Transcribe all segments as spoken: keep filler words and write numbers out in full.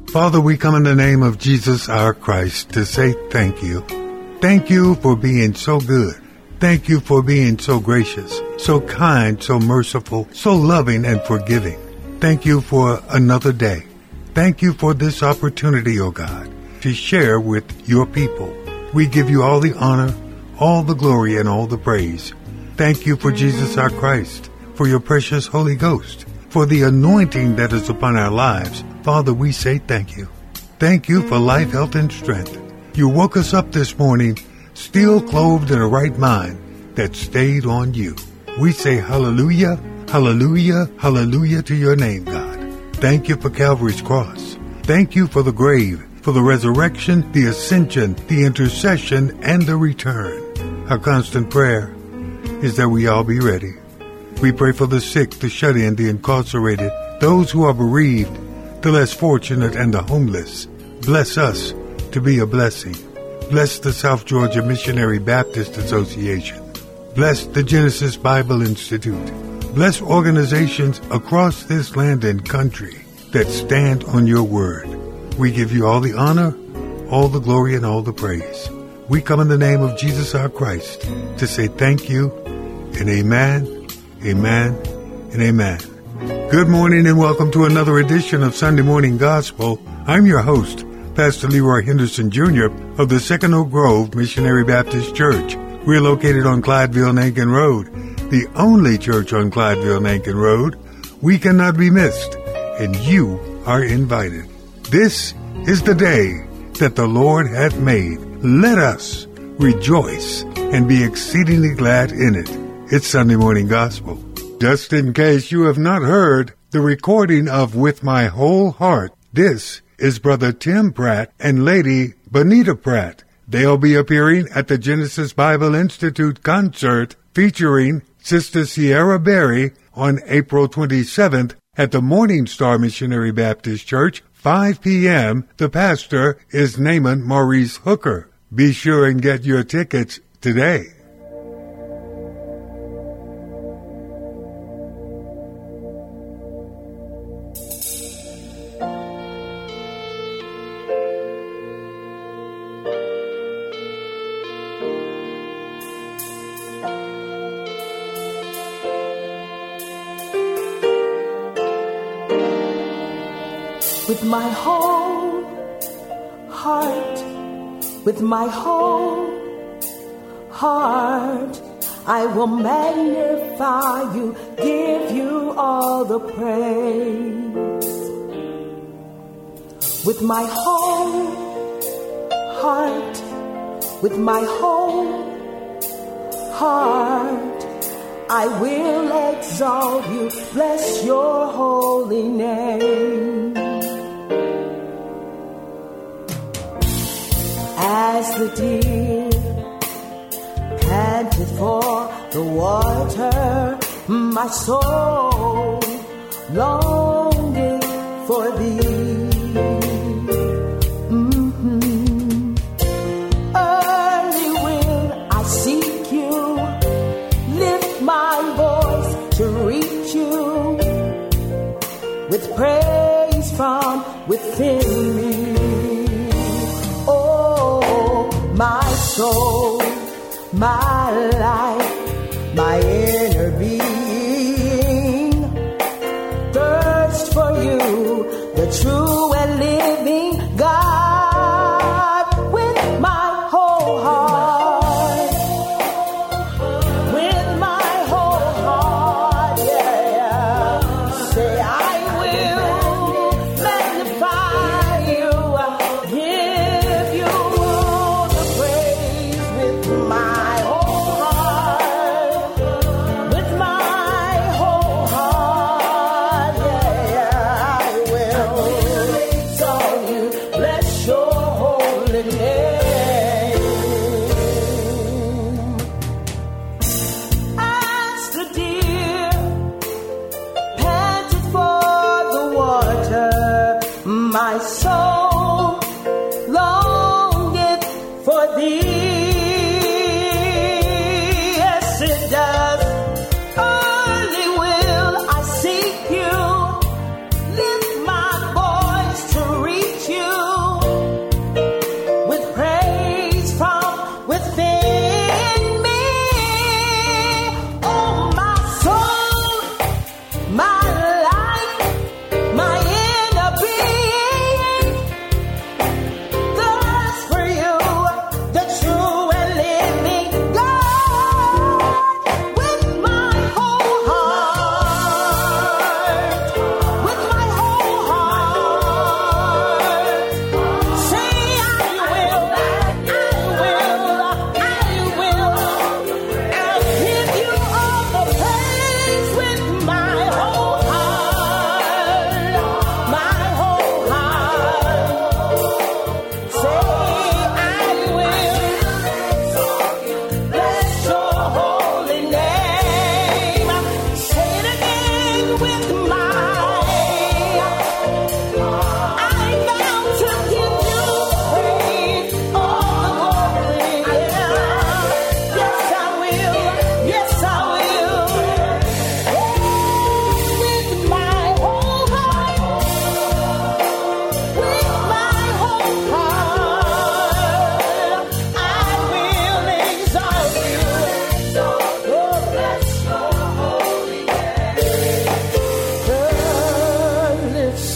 Father, we come in the name of Jesus our Christ to say thank you. Thank you for being so good. Thank you for being so gracious, so kind, so merciful, so loving and forgiving. Thank you for another day. Thank you for this opportunity, O God, to share with your people. We give you all the honor, all the glory, and all the praise. Thank you for Jesus our Christ, for your precious Holy Ghost, for the anointing that is upon our lives. Father, we say thank you. Thank you for life, health, and strength. You woke us up this morning, still clothed in a right mind that stayed on you. We say hallelujah, hallelujah, hallelujah to your name, God. Thank you for Calvary's cross. Thank you for the grave, for the resurrection, the ascension, the intercession, and the return. Our constant prayer is that we all be ready. We pray for the sick, the shut-in, the incarcerated, those who are bereaved, the less fortunate, and the homeless. Bless us to be a blessing. Bless the South Georgia Missionary Baptist Association. Bless the Genesis Bible Institute. Bless organizations across this land and country that stand on your word. We give you all the honor, all the glory, and all the praise. We come in the name of Jesus our Christ to say thank you and amen, amen, and amen. Good morning and welcome to another edition of Sunday Morning Gospel. I'm your host, Pastor Leroy Henderson, Junior of the Second Oak Grove Missionary Baptist Church. We're located on Clydeville-Nankin Road, the only church on Clydeville-Nankin Road. We cannot be missed, and you are invited. This is the day that the Lord hath made. Let us rejoice and be exceedingly glad in it. It's Sunday Morning Gospel. Just in case you have not heard the recording of With My Whole Heart, this is Brother Tim Pratt and Lady Bonita Pratt. They'll be appearing at the Genesis Bible Institute concert featuring Sister Sierra Berry on April twenty-seventh at the Morning Star Missionary Baptist Church, five p.m. The pastor is Naaman Maurice Hooker. Be sure and get your tickets today. With my whole heart, with my whole heart, I will magnify you, give you all the praise. With my whole heart, with my whole heart, I will exalt you, bless your holy name. As the deer panted for the water, my soul longeth for thee. Mm-hmm. Early will I seek you, lift my voice to reach you, with praise from within me. My soul, my life, my inner being, thirst for you, the true and living God, with my whole heart, with my whole heart, yeah, yeah. Say I will magnify you, give you my whole heart, with my whole heart, yeah, yeah, I will.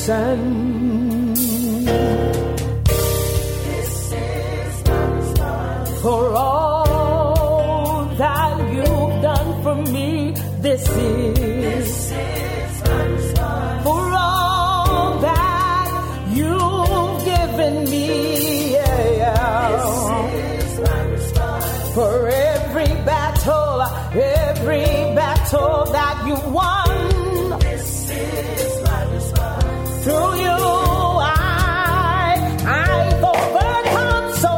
listen. This is my response. For all that you've done for me, this is, this is my response. For all that you've given me, yeah. This is my response. For every battle, every battle that you won, this is my response. Through you, I, I've overcome so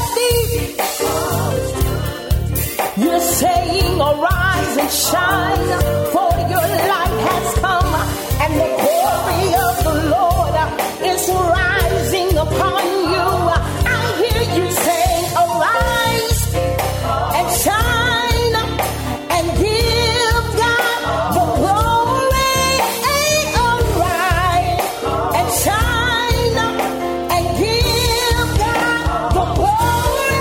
that deep. You're saying, arise and shine, for your light has come, and the glory of the Lord is rising upon you. I hear you saying, arise and shine and give God the glory. Arise and shine and give God the glory.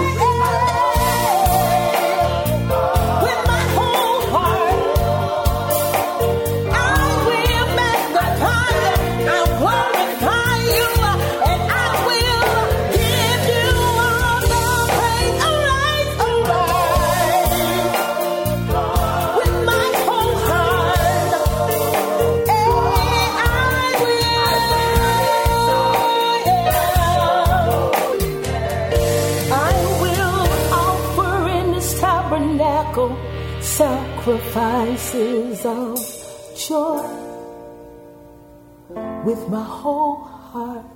With my whole heart, I will magnify you, I'll glorify you, and I will give you all the praise. Arise, arise, with my whole heart, and I will, I will offer in this tabernacle sacrifices of joy with my whole heart,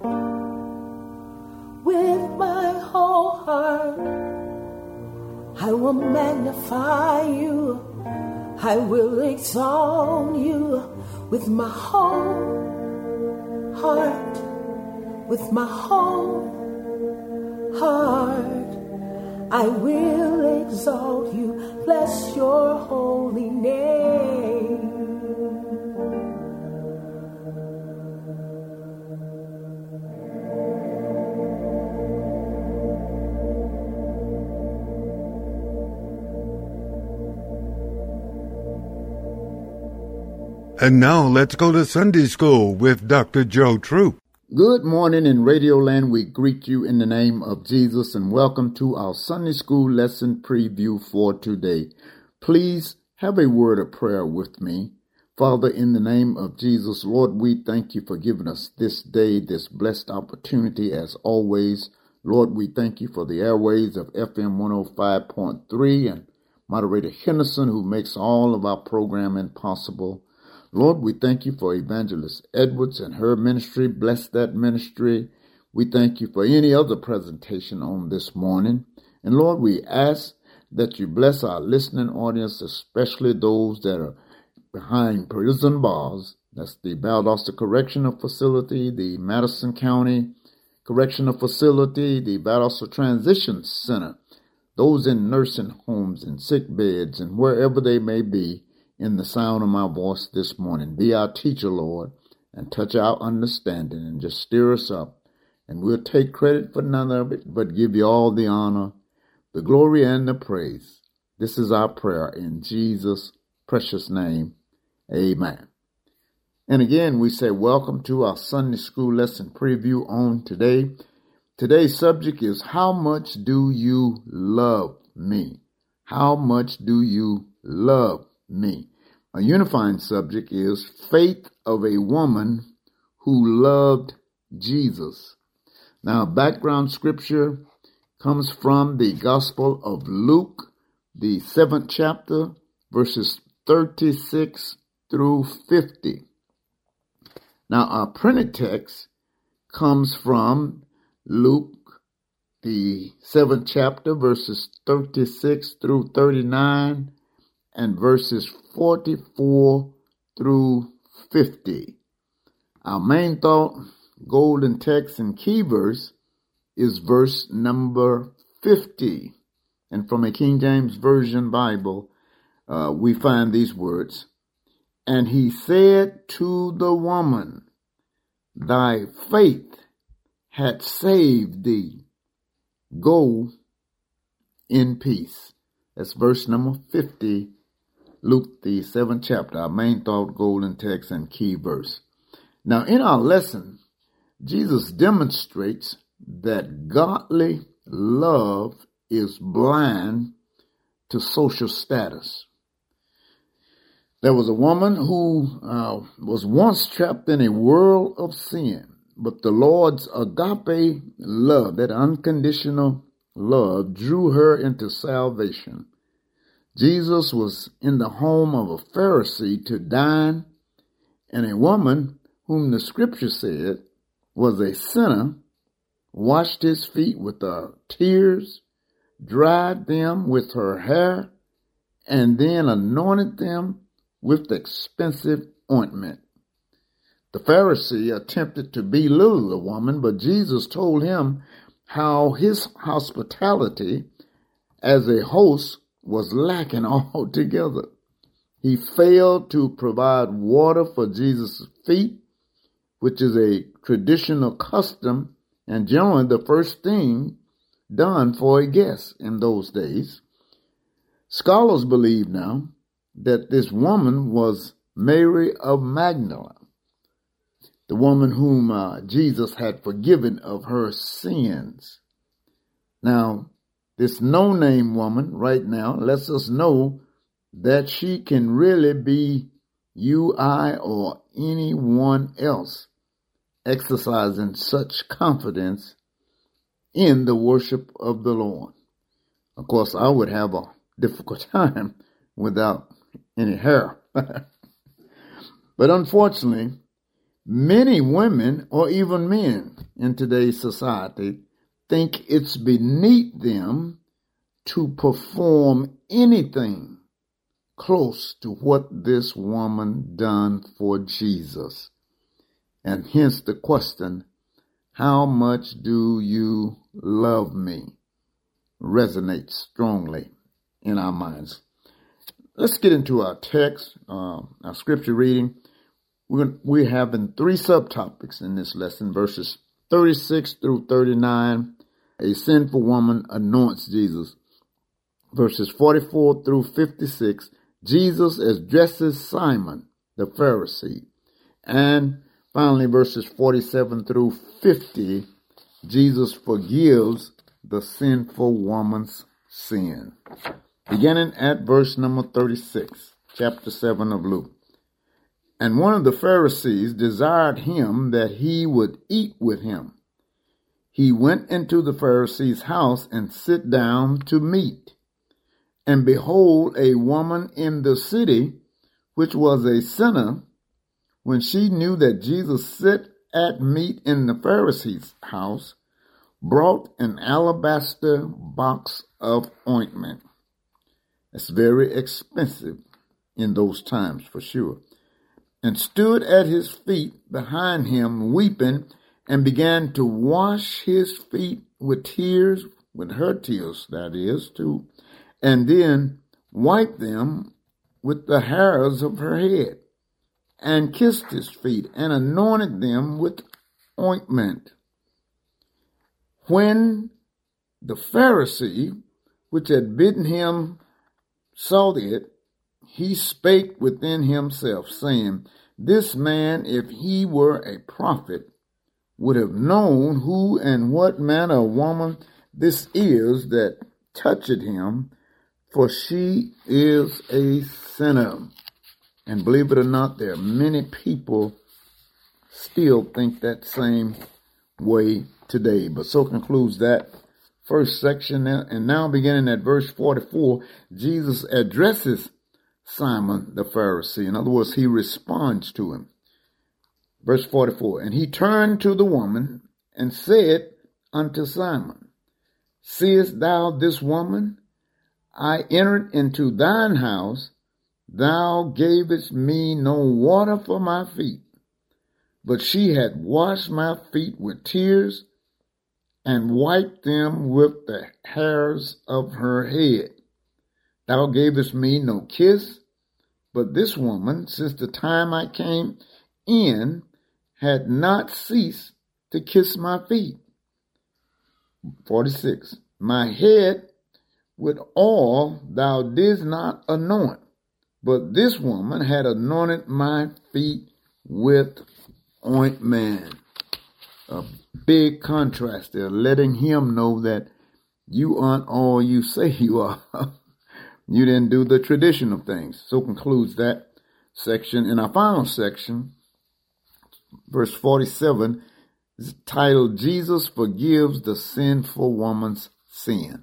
with my whole heart. I will magnify you, I will exalt you with my whole heart, with my whole heart. I will exalt you, bless your holy name. And now let's go to Sunday school with Doctor Joe Troop. Good morning in Radio Land. We greet you in the name of Jesus and welcome to our Sunday school lesson preview for today. Please have a word of prayer with me. Father, in the name of Jesus, Lord, we thank you for giving us this day, this blessed opportunity as always. Lord, we thank you for the airways of F M one oh five point three and moderator Henderson, who makes all of our programming possible. Lord, we thank you for Evangelist Edwards and her ministry. Bless that ministry. We thank you for any other presentation on this morning. And Lord, we ask that you bless our listening audience, especially those that are behind prison bars. That's the Valdosta Correctional Facility, the Madison County Correctional Facility, the Valdosta Transition Center, those in nursing homes and sick beds and wherever they may be. In the sound of my voice this morning, be our teacher, Lord, and touch our understanding and just stir us up. And we'll take credit for none of it, but give you all the honor, the glory, and the praise. This is our prayer in Jesus' precious name. Amen. And again, we say welcome to our Sunday school lesson preview on today. Today's subject is, how much do you love me? How much do you love me? A unifying subject is faith of a woman who loved Jesus. Now, background scripture comes from the Gospel of Luke, the seventh chapter, verses thirty-six through fifty. Now, our printed text comes from Luke, the seventh chapter, verses thirty-six through thirty-nine, and verses forty-four through fifty. Our main thought, golden text, and key verse is verse number fifty. And from a King James Version Bible, uh, we find these words. And he said to the woman, thy faith hath saved thee. Go in peace. That's verse number fifty, Luke, the seventh chapter, our main thought, golden text, and key verse. Now, in our lesson, Jesus demonstrates that godly love is blind to social status. There was a woman who uh, was once trapped in a world of sin, but the Lord's agape love, that unconditional love, drew her into salvation. Jesus was in the home of a Pharisee to dine, and a woman whom the scripture said was a sinner washed his feet with her tears, dried them with her hair, and then anointed them with expensive ointment. The Pharisee attempted to belittle the woman, but Jesus told him how his hospitality as a host was lacking altogether. He failed to provide water for Jesus' feet, which is a traditional custom and generally the first thing done for a guest in those days. Scholars believe now that this woman was Mary of Magdala, the woman whom uh, Jesus had forgiven of her sins. Now, this no-name woman right now lets us know that she can really be you, I, or anyone else exercising such confidence in the worship of the Lord. Of course, I would have a difficult time without any hair. But unfortunately, many women or even men in today's society think it's beneath them to perform anything close to what this woman done for Jesus. And hence the question, how much do you love me? Resonates strongly in our minds. Let's get into our text, uh, our scripture reading. We're, we're having three subtopics in this lesson, verses thirty-six through thirty-nine. A sinful woman anoints Jesus. Verses forty-four through fifty-six, Jesus addresses Simon the Pharisee. And finally, verses forty-seven through fifty, Jesus forgives the sinful woman's sin. Beginning at verse number thirty-six, chapter seven of Luke. And one of the Pharisees desired him that he would eat with him. He went into the Pharisee's house and sit down to meat. And behold, a woman in the city, which was a sinner, when she knew that Jesus sat at meat in the Pharisee's house, brought an alabaster box of ointment. It's very expensive in those times, for sure. And stood at his feet behind him, weeping, and began to wash his feet with tears, with her tears, that is, too, and then wiped them with the hairs of her head, and kissed his feet, and anointed them with ointment. When the Pharisee, which had bidden him, saw it, he spake within himself, saying, This man, if he were a prophet, would have known who and what manner of woman this is that touched him, for she is a sinner. And believe it or not, there are many people still think that same way today. But so concludes that first section. And now beginning at verse forty-four, Jesus addresses Simon the Pharisee. In other words, he responds to him. Verse forty-four, and he turned to the woman and said unto Simon, Seest thou this woman? I entered into thine house. Thou gavest me no water for my feet, but she had washed my feet with tears and wiped them with the hairs of her head. Thou gavest me no kiss, but this woman, since the time I came in, had not ceased to kiss my feet. forty-six, my head with oil thou didst not anoint, but this woman had anointed my feet with ointment. A big contrast there, letting him know that you aren't all you say you are. You didn't do the traditional things. So concludes that section. In our final section, verse forty-seven, is titled, Jesus Forgives the Sinful Woman's Sin.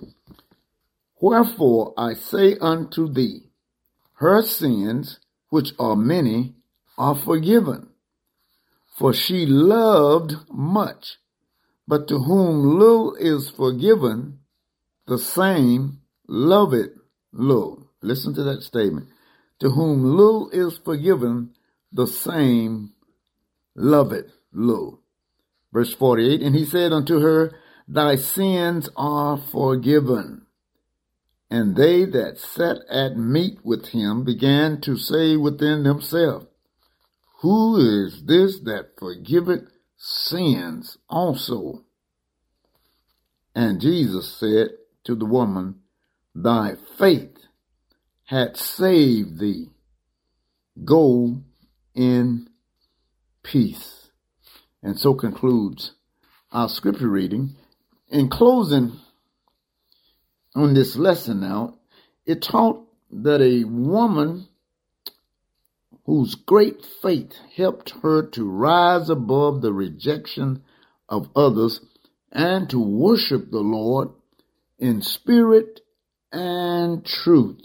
Wherefore I say unto thee, her sins, which are many, are forgiven. For she loved much, but to whom little is forgiven, the same loveth little. Listen to that statement. To whom little is forgiven, the same loveth little. Verse forty-eight, and he said unto her, thy sins are forgiven. And they that sat at meat with him began to say within themselves, who is this that forgiveth sins also? And Jesus said to the woman, thy faith hath saved thee. Go in peace. And so concludes our scripture reading. In closing on this lesson now, it taught that a woman whose great faith helped her to rise above the rejection of others and to worship the Lord in spirit and truth.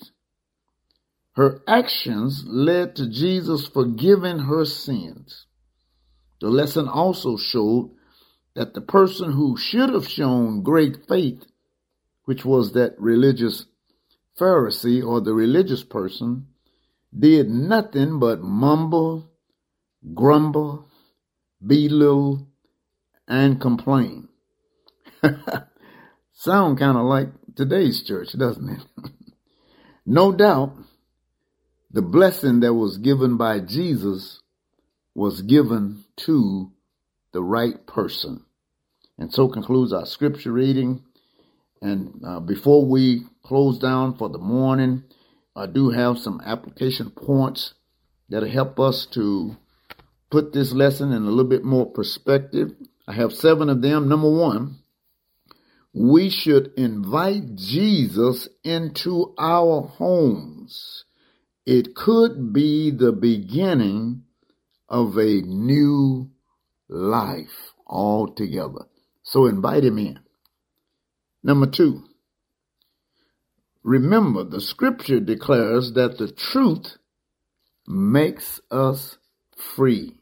Her actions led to Jesus forgiving her sins. The lesson also showed that the person who should have shown great faith, which was that religious Pharisee or the religious person, did nothing but mumble, grumble, belittle, and complain. Sound kind of like today's church, doesn't it? No doubt, the blessing that was given by Jesus was given to the right person. And so concludes our scripture reading. And uh, before we close down for the morning, I do have some application points that'll help us to put this lesson in a little bit more perspective. I have seven of them. Number one, we should invite Jesus into our homes. It could be the beginning of a new life altogether. So invite him in. Number two, remember the scripture declares that the truth makes us free.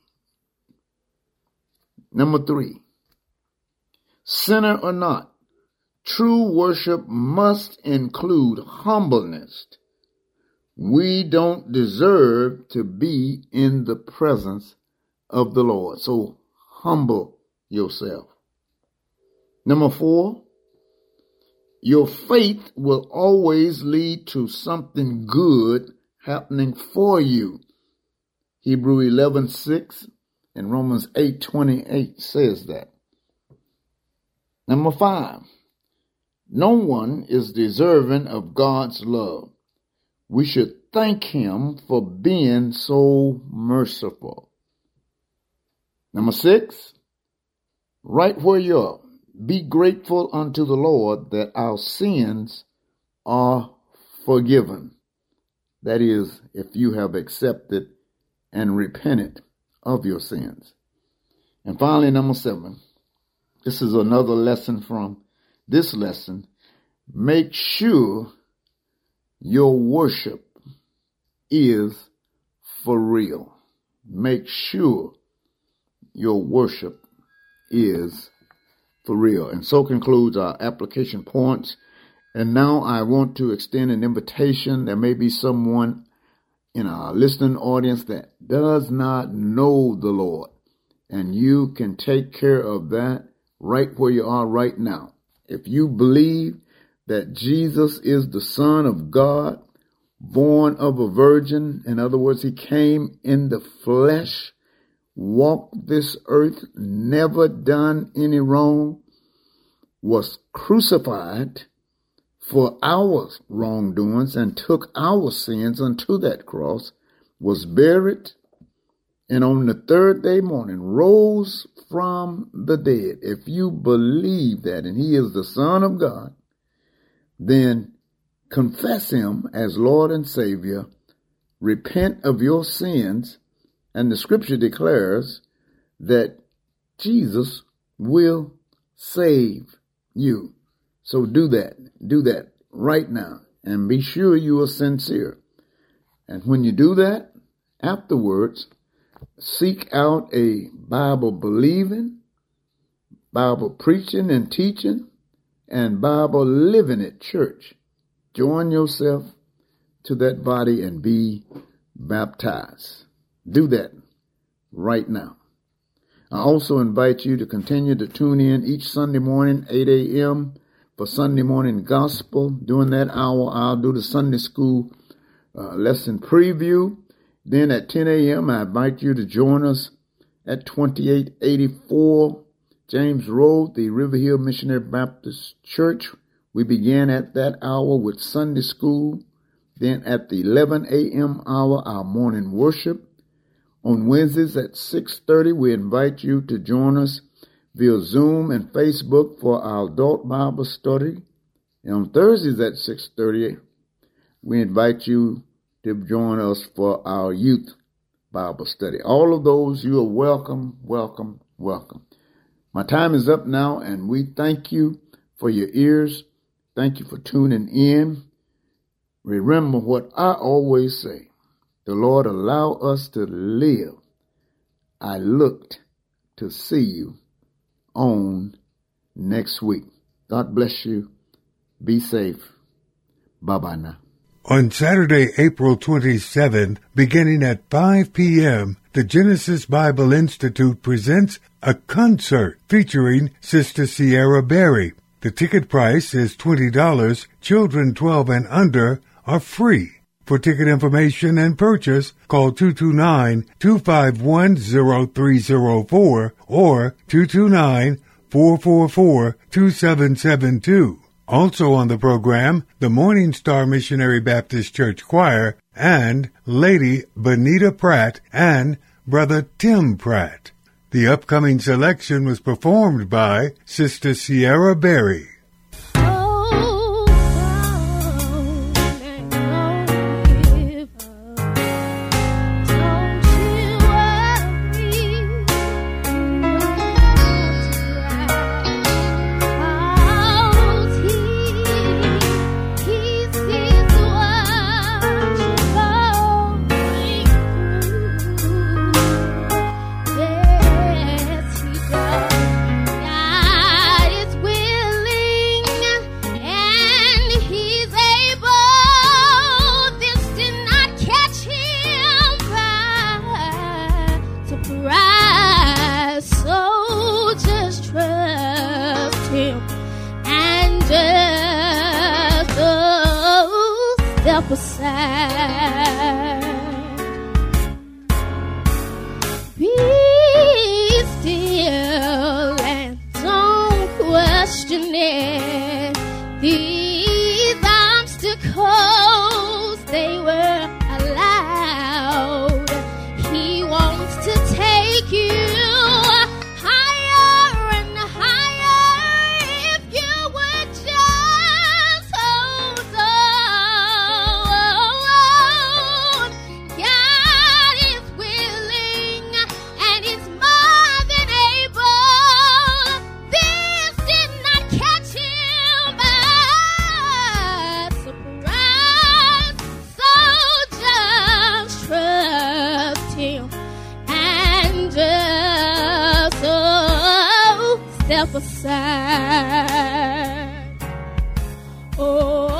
Number three, sinner or not, true worship must include humbleness. We don't deserve to be in the presence of the Lord. So humble yourself. Number four, your faith will always lead to something good happening for you. Hebrews eleven six and Romans eight twenty-eight says that. Number five, no one is deserving of God's love. We should thank him for being so merciful. Number six, right where you are, be grateful unto the Lord that our sins are forgiven. That is, if you have accepted and repented of your sins. And finally, number seven, this is another lesson from this lesson. Make sure your worship is for real. Make sure your worship is for real. And so concludes our application points. And now I want to extend an invitation. There may be someone in our listening audience that does not know the Lord. And you can take care of that right where you are right now. If you believe that Jesus is the Son of God, born of a virgin, in other words, he came in the flesh, walked this earth, never done any wrong, was crucified for our wrongdoings and took our sins unto that cross, was buried, and on the third day morning rose from the dead. If you believe that, and he is the Son of God, then confess him as Lord and Savior, repent of your sins, and the scripture declares that Jesus will save you. So do that. Do that right now, and be sure you are sincere. And when you do that, afterwards, seek out a Bible believing, Bible preaching and teaching, and Bible living at church. Join yourself to that body and be baptized. Do that right now. I also invite you to continue to tune in each Sunday morning, eight a.m. for Sunday morning gospel. During that hour, I'll do the Sunday school uh, lesson preview. Then at ten a.m., I invite you to join us at twenty-eight eighty-four James Road, the River Hill Missionary Baptist Church. We begin at that hour with Sunday school. Then at the eleven a.m. hour, our morning worship. On Wednesdays at six thirty, we invite you to join us via Zoom and Facebook for our adult Bible study. And on Thursdays at six thirty, we invite you to join us for our youth Bible study. All of those, you are welcome, welcome, welcome. My time is up now, and we thank you for your ears. Thank you for tuning in. Remember what I always say. The Lord allow us to live. I looked to see you on next week. God bless you. Be safe. Bye-bye now. On Saturday, April twenty-seventh, beginning at five p.m., the Genesis Bible Institute presents a concert featuring Sister Sierra Berry. The ticket price is twenty dollars. Children twelve and under are free. For ticket information and purchase, call two two nine, two five one, zero three zero four or two two nine, four four four, two seven seven two. Also on the program, the Morning Star Missionary Baptist Church Choir and Lady Benita Pratt and Brother Tim Pratt. The upcoming selection was performed by Sister Sierra Berry. Aside. Oh,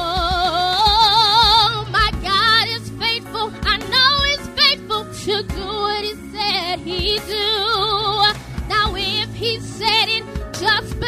my God is faithful. I know He's faithful to do what He said He'd do. Now, if He said it, just